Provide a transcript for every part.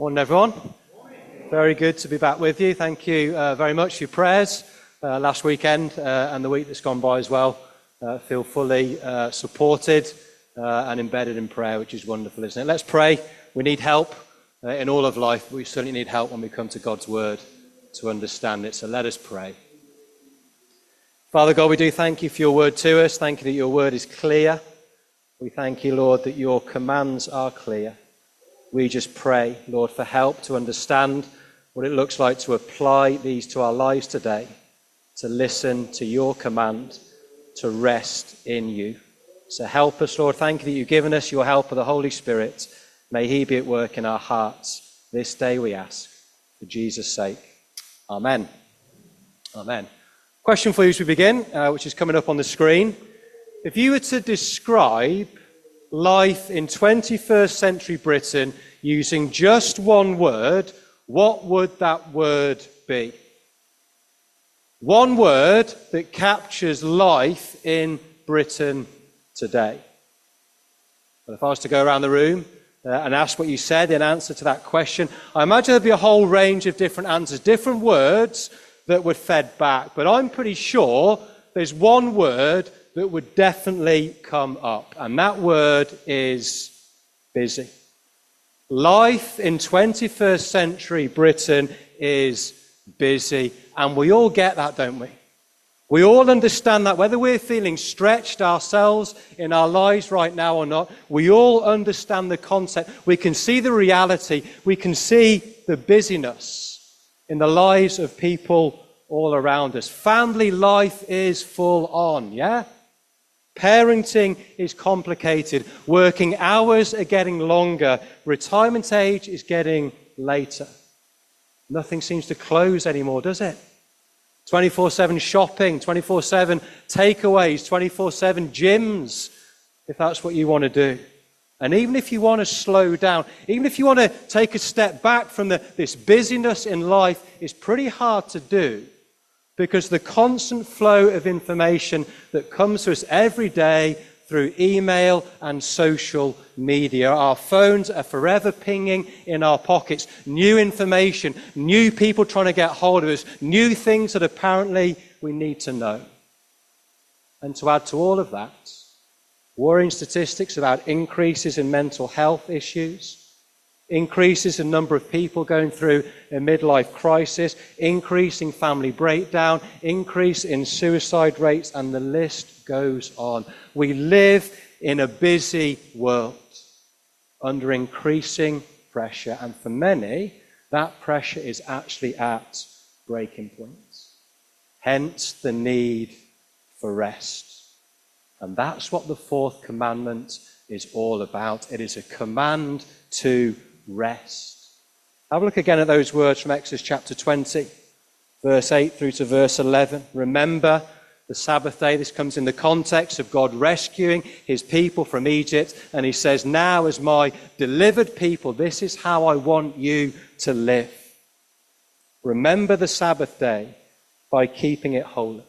Morning, everyone. Very good to be back with you. Thank you very much for your prayers last weekend and the week that's gone by as well. Feel fully supported and embedded in prayer, which is wonderful, isn't it? Let's pray. We need help in all of life, but we certainly need help when we come to God's word to understand it. So let us pray. Father God, we do thank you for your word to us. Thank you that your word is clear. We thank you, Lord, that your commands are clear. We just pray, Lord, for help to understand what it looks like to apply these to our lives today, to listen to your command, to rest in you. So help us, Lord. Thank you that you've given us your help of the Holy Spirit. May he be at work in our hearts this day, we ask, for Jesus' sake. Amen. Amen. Question for you as we begin, which is coming up on the screen. If you were to describe life in 21st century Britain using just one word, what would that word be? One word that captures life in Britain today. Well, if I was to go around the room and ask what you said in answer to that question, I imagine there'd be a whole range of different answers, different words that would fed back. But I'm pretty sure there's one word that would definitely come up, and that word is busy. Life in 21st century Britain is busy, and we all get that, don't we? We all understand that, whether we're feeling stretched ourselves in our lives right now or not, we all understand the concept. We can see the reality. We can see the busyness in the lives of people all around us. Family life is full on, yeah? Parenting is complicated. Working hours are getting longer. Retirement age is getting later. Nothing seems to close anymore, does it? 24/7 shopping, 24/7 takeaways, 24/7 gyms, if that's what you want to do. And even if you want to slow down, even if you want to take a step back from this busyness in life, it's pretty hard to do. Because the constant flow of information that comes to us every day through email and social media. Our phones are forever pinging in our pockets. New information, new people trying to get hold of us, new things that apparently we need to know. And to add to all of that, worrying statistics about increases in mental health issues, increases in number of people going through a midlife crisis, increase in family breakdown, increase in suicide rates, and the list goes on. We live in a busy world under increasing pressure, and for many, that pressure is actually at breaking points. Hence the need for rest. And that's what the fourth commandment is all about. It is a command to rest. Have a look again at those words from Exodus chapter 20, verse 8 through to verse 11. Remember the Sabbath day. This comes in the context of God rescuing his people from Egypt. And he says, now as my delivered people, this is how I want you to live. Remember the Sabbath day by keeping it holy.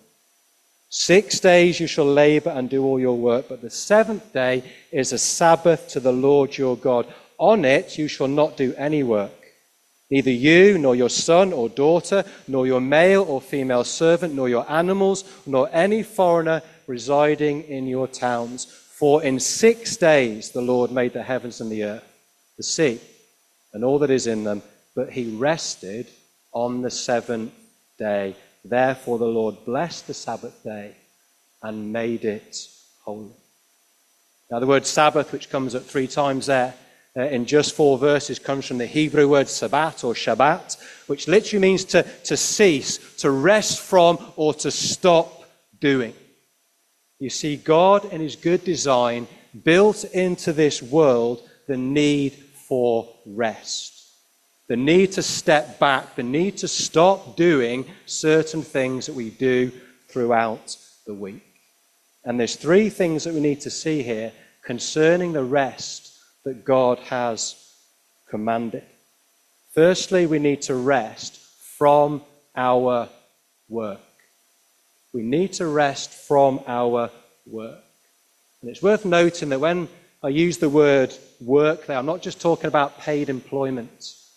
6 days you shall labor and do all your work, but the seventh day is a Sabbath to the Lord your God. On it you shall not do any work, neither you, nor your son or daughter, nor your male or female servant, nor your animals, nor any foreigner residing in your towns. For in 6 days the Lord made the heavens and the earth, the sea, and all that is in them, but he rested on the seventh day. Therefore the Lord blessed the Sabbath day and made it holy. Now the word Sabbath, which comes up 3 times there, in just 4 verses, comes from the Hebrew word Sabbat or Shabbat, which literally means to cease, to rest from, or to stop doing. You see, God in his good design built into this world the need for rest, the need to step back, the need to stop doing certain things that we do throughout the week. And there's 3 things that we need to see here concerning the rest that God has commanded. Firstly, we need to rest from our work. We need to rest from our work. And it's worth noting that when I use the word work there, I'm not just talking about paid employment.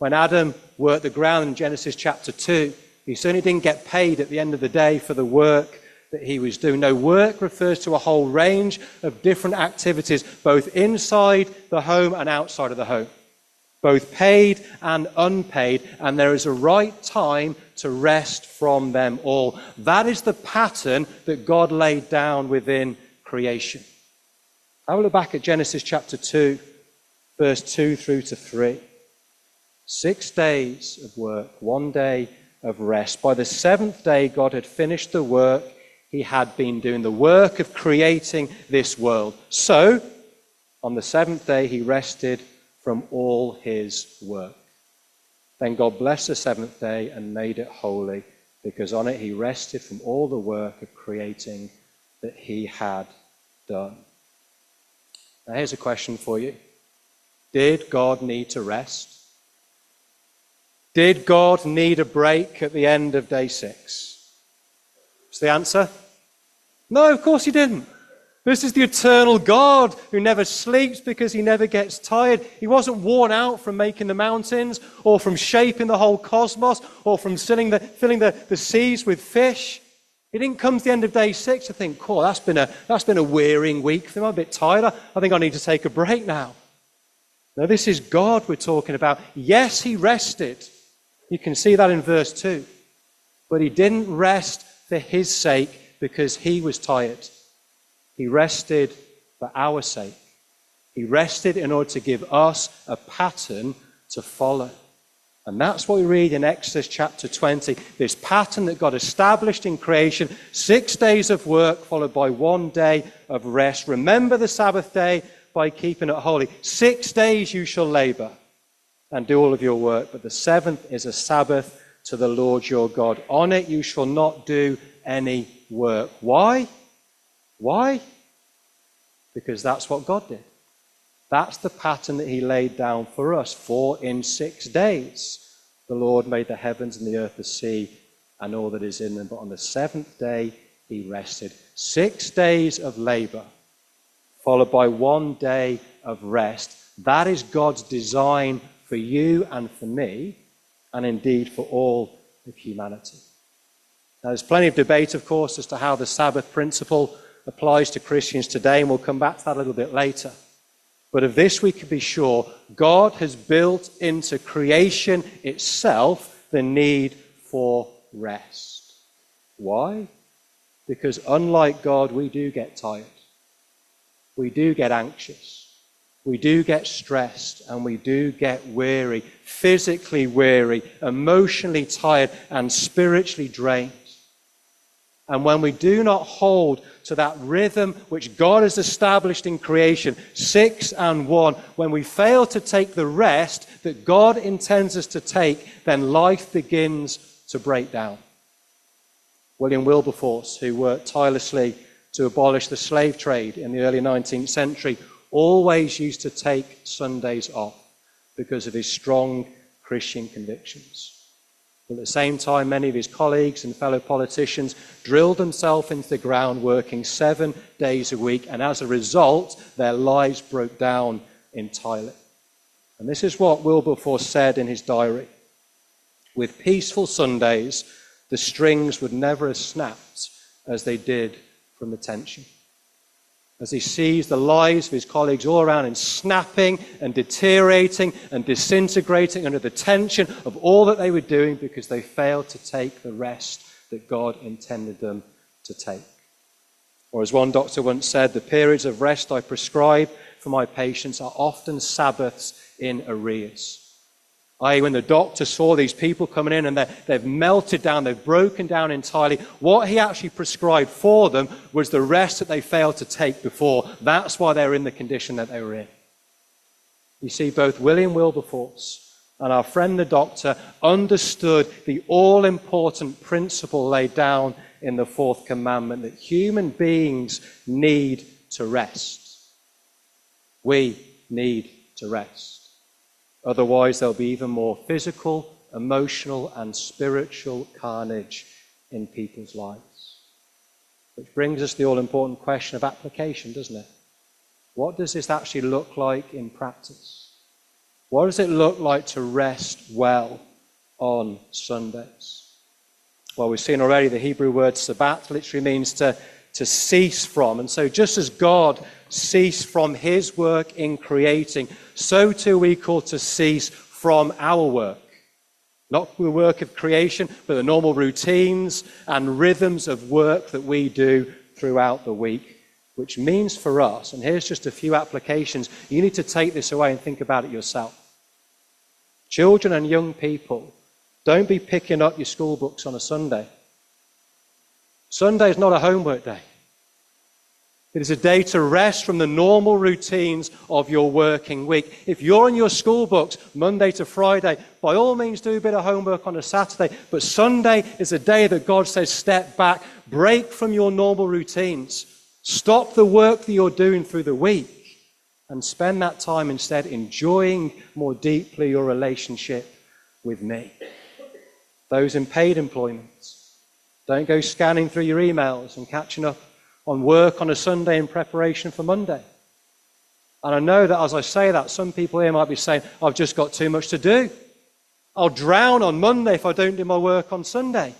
When Adam worked the ground in Genesis chapter 2, he certainly didn't get paid at the end of the day for the work that he was doing. No, work refers to a whole range of different activities, both inside the home and outside of the home, both paid and unpaid, and there is a right time to rest from them all. That is the pattern that God laid down within creation. Have a look back at Genesis chapter 2, verse 2 through to 3. 6 days of work, 1 day of rest. By the seventh day, God had finished the work he had been doing, the work of creating this world. So, on the seventh day, he rested from all his work. Then God blessed the seventh day and made it holy, because on it he rested from all the work of creating that he had done. Now here's a question for you. Did God need to rest? Did God need a break at the end of day 6? What's the answer? No, of course he didn't. This is the eternal God who never sleeps because he never gets tired. He wasn't worn out from making the mountains or from shaping the whole cosmos or from filling the seas with fish. He didn't come to the end of day 6 to think, cool, that's been a wearying week for me. I'm a bit tired. I think I need to take a break now. No, this is God we're talking about. Yes, he rested. You can see that in verse 2. But he didn't rest for his sake because he was tired. He rested for our sake. He rested in order to give us a pattern to follow. And that's what we read in Exodus chapter 20. This pattern that God established in creation. 6 days of work followed by 1 day of rest. Remember the Sabbath day by keeping it holy. 6 days you shall labor and do all of your work. But the seventh is a Sabbath to the Lord your God. On it you shall not do any work. Why? Why? Because that's what God did. That's the pattern that he laid down for us. For in 6 days the Lord made the heavens and the earth, the sea, and all that is in them. But on the seventh day he rested. 6 days of labor, followed by 1 day of rest. That is God's design for you and for me, and indeed for all of humanity. Now, there's plenty of debate, of course, as to how the Sabbath principle applies to Christians today, and we'll come back to that a little bit later. But of this we can be sure, God has built into creation itself the need for rest. Why? Because unlike God, we do get tired. We do get anxious. We do get stressed, and we do get weary, physically weary, emotionally tired, and spiritually drained. And when we do not hold to that rhythm which God has established in creation, 6 and 1, when we fail to take the rest that God intends us to take, then life begins to break down. William Wilberforce, who worked tirelessly to abolish the slave trade in the early 19th century, always used to take Sundays off because of his strong Christian convictions. But at the same time, many of his colleagues and fellow politicians drilled themselves into the ground, working 7 days a week, and as a result, their lives broke down entirely. And this is what Wilberforce said in his diary. With peaceful Sundays, the strings would never have snapped as they did from the tension. As he sees the lives of his colleagues all around him snapping and deteriorating and disintegrating under the tension of all that they were doing because they failed to take the rest that God intended them to take. Or as one doctor once said, the periods of rest I prescribe for my patients are often Sabbaths in arrears. I.e., when the doctor saw these people coming in and they've melted down, they've broken down entirely, what he actually prescribed for them was the rest that they failed to take before. That's why they were in the condition that they were in. You see, both William Wilberforce and our friend the doctor understood the all-important principle laid down in the fourth commandment, that human beings need to rest. We need to rest. Otherwise, there'll be even more physical, emotional, and spiritual carnage in people's lives. Which brings us to the all-important question of application, doesn't it? What does this actually look like in practice? What does it look like to rest well on Sundays? Well, we've seen already the Hebrew word sabbat literally means to cease from. And so just as God ceased from his work in creating, so too we call to cease from our work. Not the work of creation, but the normal routines and rhythms of work that we do throughout the week, which means for us, and here's just a few applications, you need to take this away and think about it yourself. Children and young people, don't be picking up your school books on a Sunday. Sunday is not a homework day. It is a day to rest from the normal routines of your working week. If you're in your school books Monday to Friday, by all means do a bit of homework on a Saturday. But Sunday is a day that God says step back, break from your normal routines, stop the work that you're doing through the week, and spend that time instead enjoying more deeply your relationship with me. Those in paid employment, don't go scanning through your emails and catching up on work on a Sunday in preparation for Monday. And I know that as I say that, some people here might be saying, I've just got too much to do. I'll drown on Monday if I don't do my work on Sunday.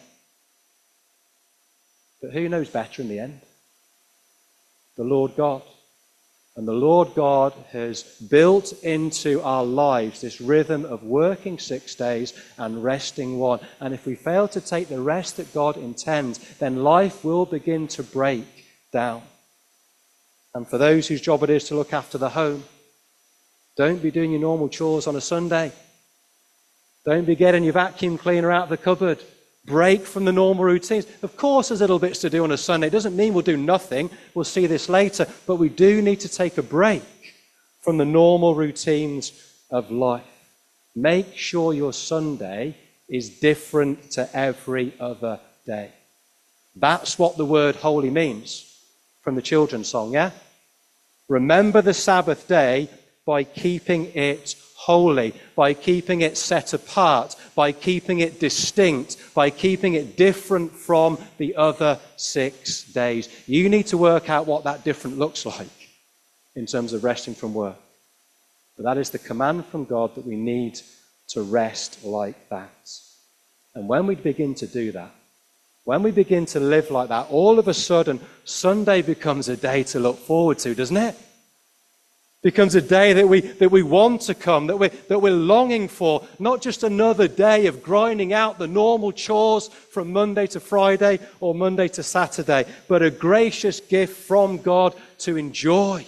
But who knows better in the end? The Lord God. And the Lord God has built into our lives this rhythm of working 6 days and resting one. And if we fail to take the rest that God intends, then life will begin to break down. And for those whose job it is to look after the home, don't be doing your normal chores on a Sunday. Don't be getting your vacuum cleaner out of the cupboard. Break from the normal routines. Of course there's little bits to do on a Sunday. It doesn't mean we'll do nothing. We'll see this later. But we do need to take a break from the normal routines of life. Make sure your Sunday is different to every other day. That's what the word holy means from the children's song, yeah? Remember the Sabbath day by keeping it holy, by keeping it set apart, by keeping it distinct, by keeping it different from the other 6 days. You need to work out what that different looks like in terms of resting from work. But that is the command from God that we need to rest like that. And when we begin to do that, when we begin to live like that, all of a sudden, Sunday becomes a day to look forward to, doesn't it? Becomes a day that we want to come, that we're longing for. Not just another day of grinding out the normal chores from Monday to Friday or Monday to Saturday, but a gracious gift from God to enjoy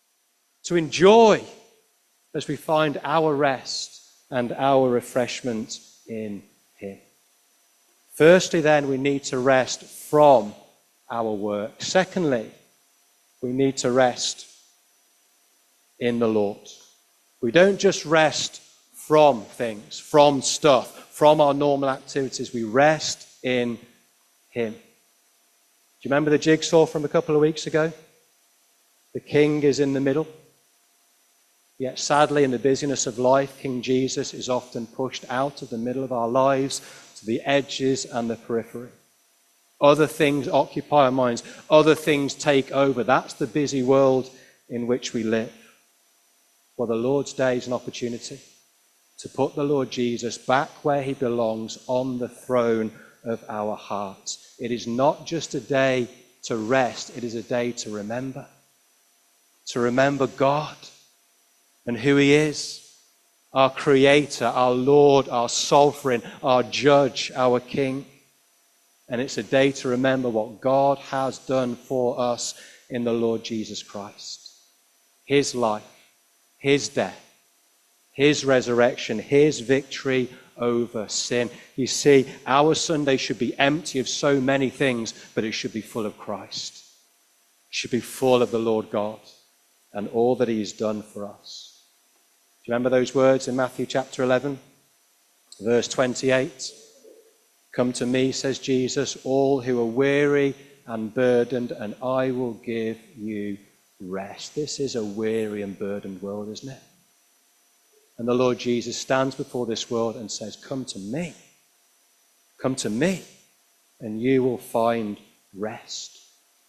as we find our rest and our refreshment in Him. Firstly, then, we need to rest from our work. Secondly, we need to rest in the Lord. We don't just rest from things, from stuff, from our normal activities. We rest in Him. Do you remember the jigsaw from a couple of weeks ago? The King is in the middle. Yet sadly, in the busyness of life, King Jesus is often pushed out of the middle of our lives to the edges and the periphery. Other things occupy our minds. Other things take over. That's the busy world in which we live. Well, the Lord's Day is an opportunity to put the Lord Jesus back where He belongs, on the throne of our hearts. It is not just a day to rest, it is a day to remember. To remember God and who He is, our Creator, our Lord, our Sovereign, our Judge, our King. And it's a day to remember what God has done for us in the Lord Jesus Christ. His life, His death, His resurrection, His victory over sin. You see, our Sunday should be empty of so many things, but it should be full of Christ. It should be full of the Lord God and all that He has done for us. Do you remember those words in Matthew chapter 11, verse 28? Come to me, says Jesus, all who are weary and burdened, and I will give you rest. This is a weary and burdened world, isn't it? And the Lord Jesus stands before this world and says, come to me, and you will find rest.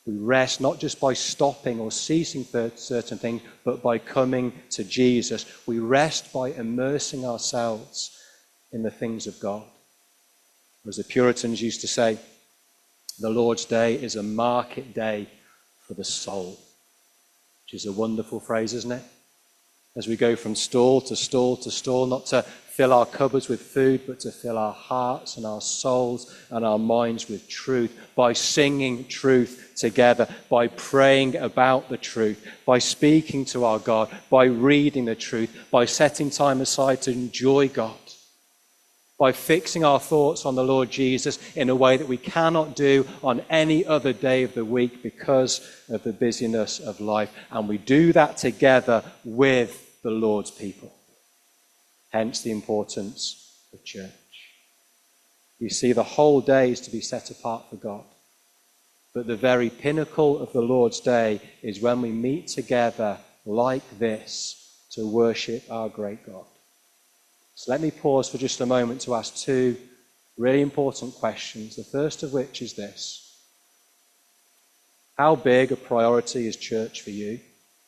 We rest not just by stopping or ceasing for certain things, but by coming to Jesus. We rest by immersing ourselves in the things of God. As the Puritans used to say, the Lord's Day is a market day for the soul, which is a wonderful phrase, isn't it? As we go from stall to stall to stall, not to fill our cupboards with food, but to fill our hearts and our souls and our minds with truth, by singing truth together, by praying about the truth, by speaking to our God, by reading the truth, by setting time aside to enjoy God, by fixing our thoughts on the Lord Jesus in a way that we cannot do on any other day of the week because of the busyness of life. And we do that together with the Lord's people. Hence the importance of church. You see, the whole day is to be set apart for God. But the very pinnacle of the Lord's Day is when we meet together like this to worship our great God. So let me pause for just a moment to ask two really important questions. The first of which is this: how big a priority is church for you?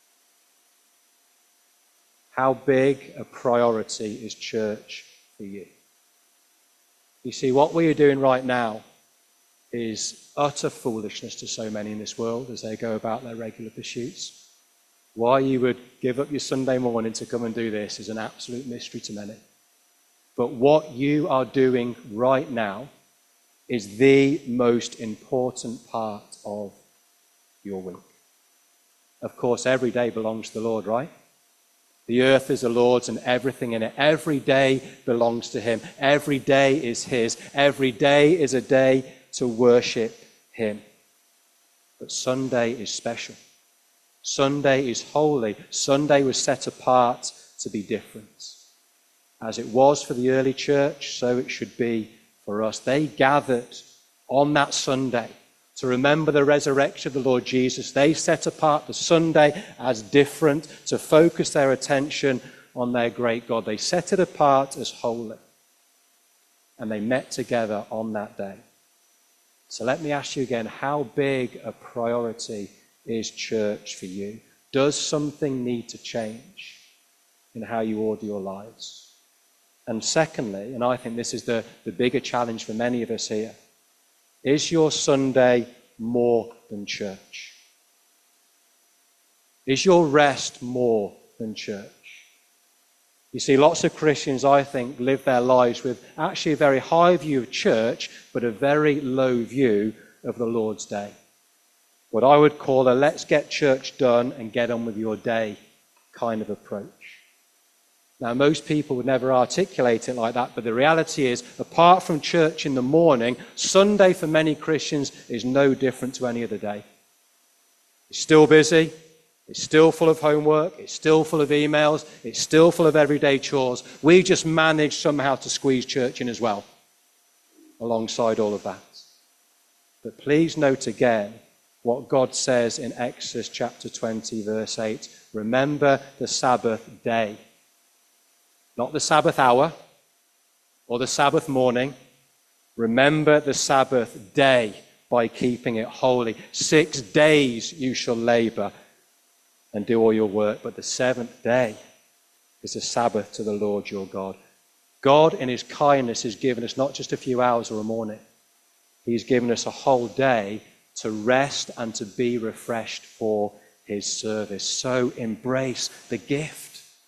How big a priority is church for you? You see, what we are doing right now is utter foolishness to so many in this world as they go about their regular pursuits. Why you would give up your Sunday morning to come and do this is an absolute mystery to many. But what you are doing right now is the most important part of your week. Of course, every day belongs to the Lord, right? The earth is the Lord's and everything in it. Every day belongs to him. Every day is his. Every day is a day to worship him. But Sunday is special. Sunday is holy. Sunday was set apart to be different. As it was for the early church, so it should be for us. They gathered on that Sunday to remember the resurrection of the Lord Jesus. They set apart the Sunday as different, to focus their attention on their great God. They set it apart as holy. And they met together on that day. So let me ask you again, how big a priority is church for you? Does something need to change in how you order your lives? And secondly, and I think this is the bigger challenge for many of us here, is your Sunday more than church? Is your rest more than church? You see, lots of Christians, I think, live their lives with actually a very high view of church, but a very low view of the Lord's Day. What I would call a let's get church done and get on with your day kind of approach. Now, most people would never articulate it like that, but the reality is, apart from church in the morning, Sunday for many Christians is no different to any other day. It's still busy, it's still full of homework, it's still full of emails, it's still full of everyday chores. We just manage somehow to squeeze church in as well, alongside all of that. But please note again what God says in Exodus chapter 20, verse 8. Remember the Sabbath day. Not the Sabbath hour or the Sabbath morning. Remember the Sabbath day by keeping it holy. 6 days you shall labor and do all your work, but the 7th day is a Sabbath to the Lord your God. God in his kindness has given us not just a few hours or a morning. He's given us a whole day to rest and to be refreshed for his service. So embrace the gift.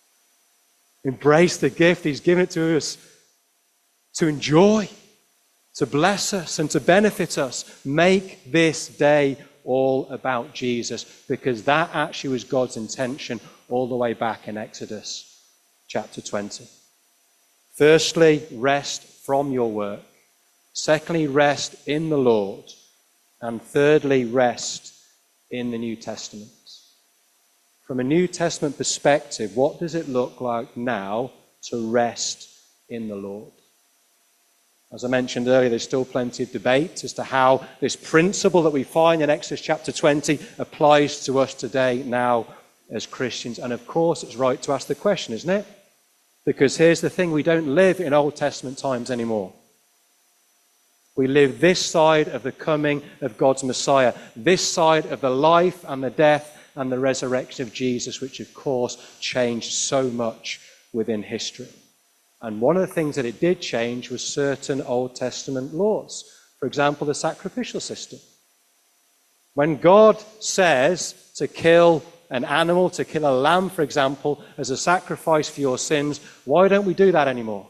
Embrace the gift. He's given it to us to enjoy, to bless us and to benefit us. Make this day all about Jesus, because that actually was God's intention all the way back in Exodus chapter 20. Firstly, rest from your work. Secondly, rest in the Lord. And thirdly, rest in the New Testament. From a New Testament perspective, what does it look like now to rest in the Lord? As I mentioned earlier, there's still plenty of debate as to how this principle that we find in Exodus chapter 20 applies to us today now as Christians. And of course, it's right to ask the question, isn't it? Because here's the thing, we don't live in Old Testament times anymore. We live this side of the coming of God's Messiah, this side of the life and the death and the resurrection of Jesus, which of course changed so much within history. And one of the things that it did change was certain Old Testament laws. For example, the sacrificial system. When God says to kill an animal, to kill a lamb, for example, as a sacrifice for your sins, why don't we do that anymore?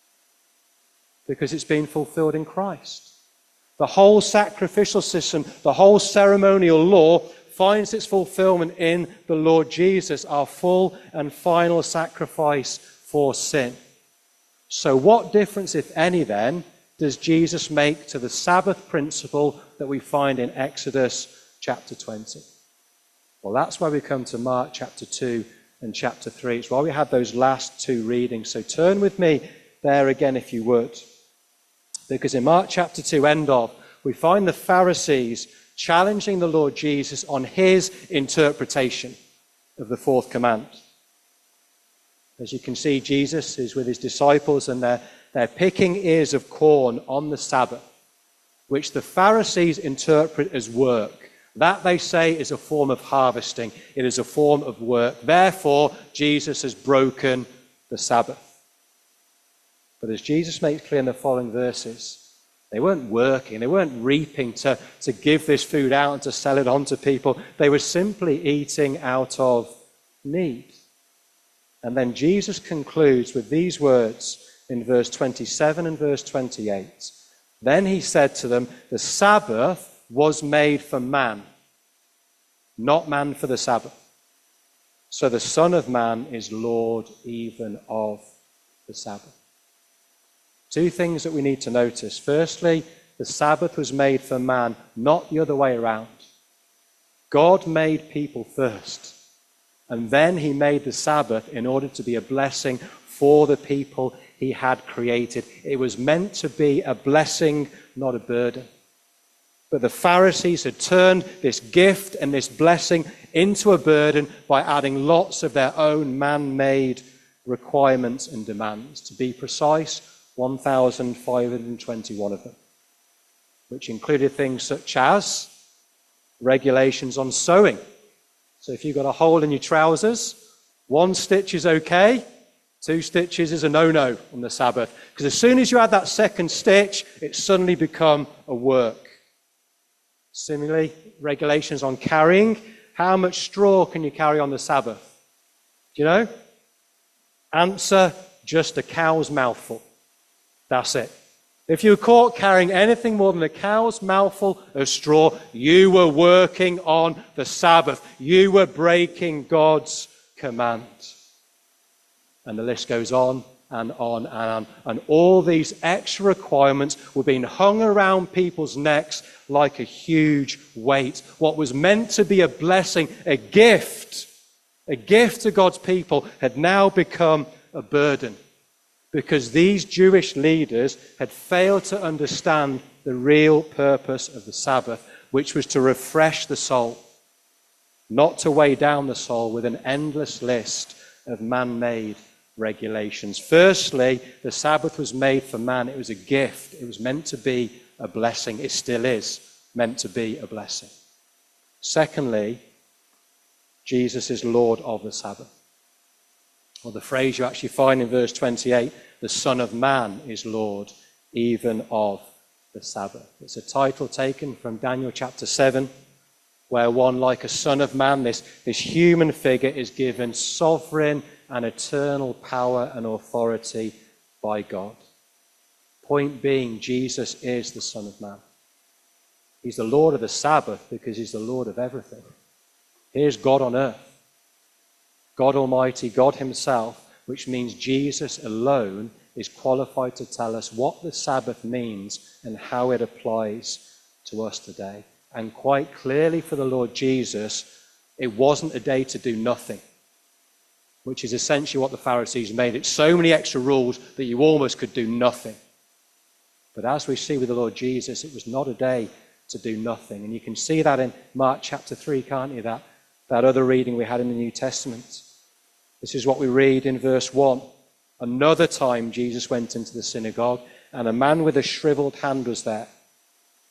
Because it's been fulfilled in Christ. The whole sacrificial system, the whole ceremonial law finds its fulfillment in the Lord Jesus, our full and final sacrifice for sin. So what difference, if any, then, does Jesus make to the Sabbath principle that we find in Exodus chapter 20? Well, that's why we come to Mark chapter 2 and chapter 3. It's why we had those last two readings. So turn with me there again if you would. Because in Mark chapter 2, end of, we find the Pharisees challenging the Lord Jesus on his interpretation of the fourth command. As you can see, Jesus is with his disciples and they're picking ears of corn on the Sabbath, which the Pharisees interpret as work. That, they say, is a form of harvesting. It is a form of work. Therefore, Jesus has broken the Sabbath. But as Jesus makes clear in the following verses, they weren't working, they weren't reaping to give this food out and to sell it on to people. They were simply eating out of need. And then Jesus concludes with these words in verse 27 and verse 28. Then he said to them, the Sabbath was made for man, not man for the Sabbath. So the Son of Man is Lord even of the Sabbath. Two things that we need to notice. Firstly, the Sabbath was made for man, not the other way around. God made people first, and then he made the Sabbath in order to be a blessing for the people he had created. It was meant to be a blessing, not a burden. But the Pharisees had turned this gift and this blessing into a burden by adding lots of their own man-made requirements and demands. To be precise, 1,521 of them, which included things such as regulations on sewing. So if you've got a hole in your trousers, 1 stitch is okay, 2 stitches is a no-no on the Sabbath. Because as soon as you add that second stitch, it's suddenly become a work. Similarly, regulations on carrying. How much straw can you carry on the Sabbath? Do you know? Answer, just a cow's mouthful. That's it. If you were caught carrying anything more than a cow's mouthful of straw, you were working on the Sabbath. You were breaking God's command. And the list goes on and on and on. And all these extra requirements were being hung around people's necks like a huge weight. What was meant to be a blessing, a gift to God's people, had now become a burden. Because these Jewish leaders had failed to understand the real purpose of the Sabbath, which was to refresh the soul, not to weigh down the soul with an endless list of man-made regulations. Firstly, the Sabbath was made for man. It was a gift. It was meant to be a blessing. It still is meant to be a blessing. Secondly, Jesus is Lord of the Sabbath. Or the phrase you actually find in verse 28, the Son of Man is Lord even of the Sabbath. It's a title taken from Daniel chapter 7, where one like a son of man, this human figure, is given sovereign and eternal power and authority by God. Point being, Jesus is the Son of Man. He's the Lord of the Sabbath because he's the Lord of everything. Here's God on earth. God Almighty, God himself, which means Jesus alone is qualified to tell us what the Sabbath means and how it applies to us today. And quite clearly for the Lord Jesus, it wasn't a day to do nothing, which is essentially what the Pharisees made it. So many extra rules that you almost could do nothing. But as we see with the Lord Jesus, it was not a day to do nothing. And you can see that in Mark chapter 3, can't you? That other reading we had in the New Testament. This is what we read in verse 1. Another time Jesus went into the synagogue, and a man with a shriveled hand was there.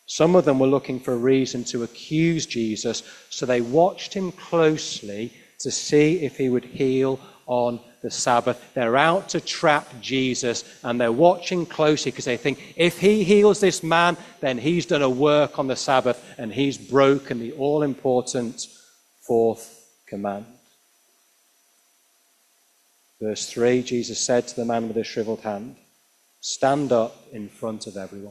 Some of them were looking for a reason to accuse Jesus, so they watched him closely to see if he would heal on the Sabbath. They're out to trap Jesus, and they're watching closely because they think if he heals this man, then he's done a work on the Sabbath and he's broken the all-important fourth command. Verse 3, Jesus said to the man with the shriveled hand, "Stand up in front of everyone."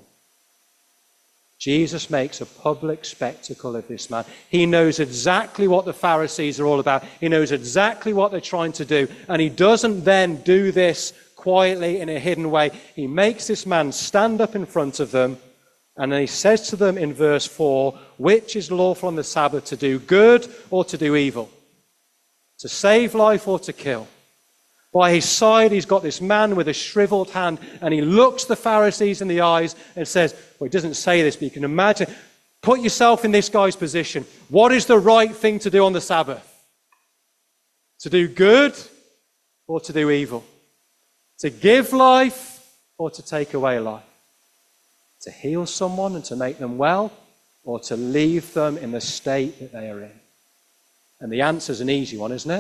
Jesus makes a public spectacle of this man. He knows exactly what the Pharisees are all about. He knows exactly what they're trying to do. And he doesn't then do this quietly in a hidden way. He makes this man stand up in front of them. And then he says to them in verse 4, which is lawful on the Sabbath, to do good or to do evil? To save life or to kill? By his side, he's got this man with a shriveled hand, and he looks the Pharisees in the eyes and says, well, he doesn't say this, but you can imagine, put yourself in this guy's position. What is the right thing to do on the Sabbath? To do good or to do evil? To give life or to take away life? To heal someone and to make them well, or to leave them in the state that they are in? And the answer is an easy one, isn't it?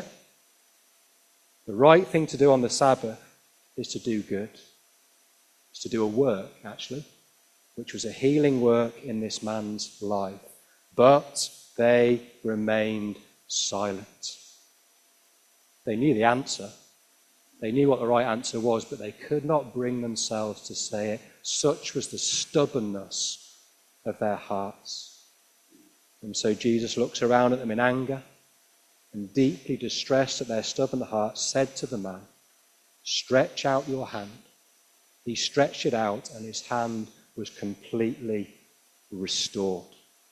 The right thing to do on the Sabbath is to do good. It's to do a work, actually, which was a healing work in this man's life. But they remained silent. They knew the answer. They knew what the right answer was, but they could not bring themselves to say it. Such was the stubbornness of their hearts. And so Jesus looks around at them in anger, and deeply distressed at their stubborn hearts, said to the man, "Stretch out your hand." He stretched it out, and his hand was completely restored.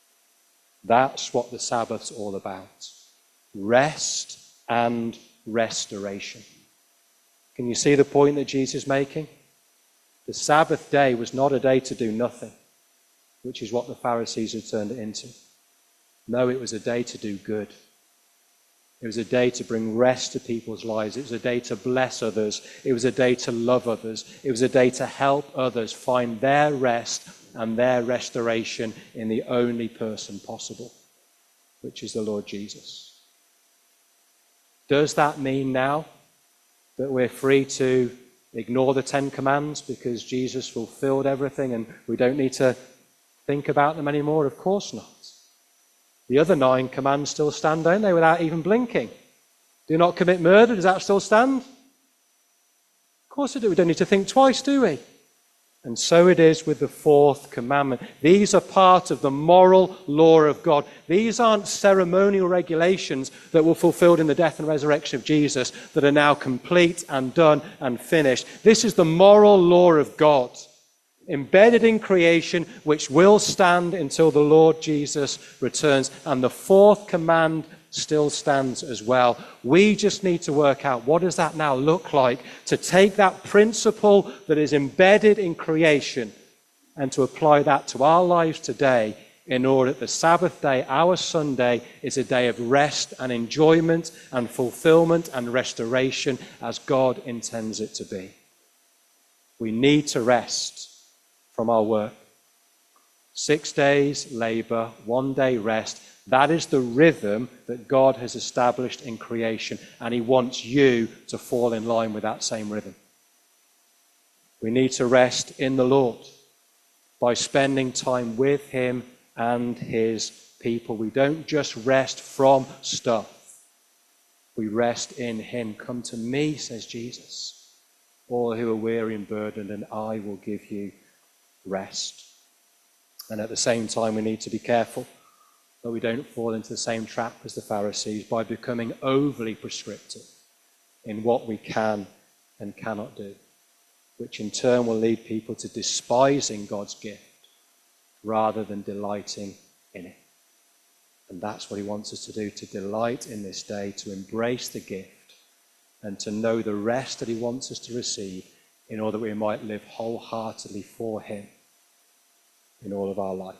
That's what the Sabbath's all about. Rest and restoration. Can you see the point that Jesus is making? The Sabbath day was not a day to do nothing, which is what the Pharisees had turned it into. No, it was a day to do good. It was a day to bring rest to people's lives. It was a day to bless others. It was a day to love others. It was a day to help others find their rest and their restoration in the only person possible, which is the Lord Jesus. Does that mean now that we're free to ignore the 10 commands because Jesus fulfilled everything and we don't need to think about them anymore? Of course not. The other 9 commands still stand, don't they, without even blinking? Do not commit murder. Does that still stand? Of course it does. We don't need to think twice, do we? And so it is with the 4th commandment. These are part of the moral law of God. These aren't ceremonial regulations that were fulfilled in the death and resurrection of Jesus that are now complete and done and finished. This is the moral law of God, embedded in creation, which will stand until the Lord Jesus returns. And the 4th command still stands as well. We just need to work out, what does that now look like to take that principle that is embedded in creation and to apply that to our lives today, in order that the Sabbath day, our Sunday, is a day of rest and enjoyment and fulfillment and restoration as God intends it to be. We need to rest from our work. 6 days labor, 1 day rest. That is the rhythm that God has established in creation, and he wants you to fall in line with that same rhythm. We need to rest in the Lord by spending time with him and his people. We don't just rest from stuff. We rest in him. Come to me, says Jesus, all who are weary and burdened, and I will give you rest. And at the same time, we need to be careful that we don't fall into the same trap as the Pharisees by becoming overly prescriptive in what we can and cannot do, which in turn will lead people to despising God's gift rather than delighting in it. And that's what he wants us to do, to delight in this day, to embrace the gift, and to know the rest that he wants us to receive in order that we might live wholeheartedly for him in all of our life.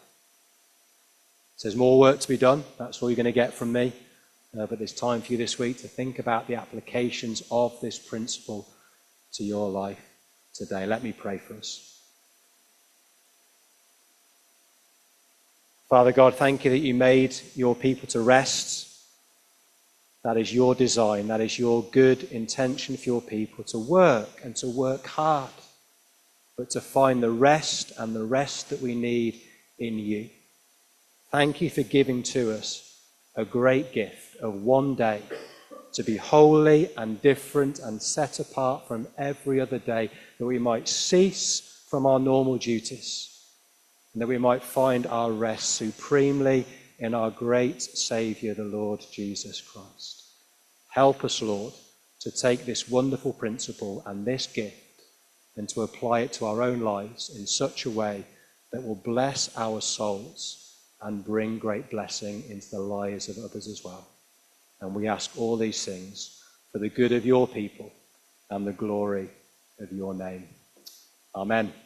So there's more work to be done. That's all you're going to get from me. But there's time for you this week to think about the applications of this principle to your life today. Let me pray for us. Father God, thank you that you made your people to rest. That is your design. That is your good intention for your people, to work and to work hard, but to find the rest and the rest that we need in you. Thank you for giving to us a great gift of one day to be holy and different and set apart from every other day, that we might cease from our normal duties and that we might find our rest supremely in our great Saviour, the Lord Jesus Christ. Help us, Lord, to take this wonderful principle and this gift and to apply it to our own lives in such a way that will bless our souls and bring great blessing into the lives of others as well. And we ask all these things for the good of your people and the glory of your name. Amen.